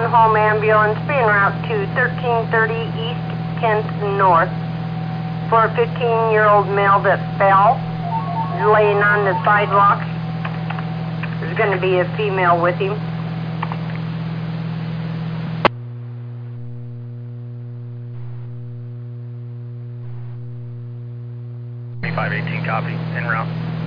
home ambulance being route to 1330 East 10th North for a 15-year-old male that fell, laying on the sidewalk. There's going to be a female with him. 2518, copy, en route.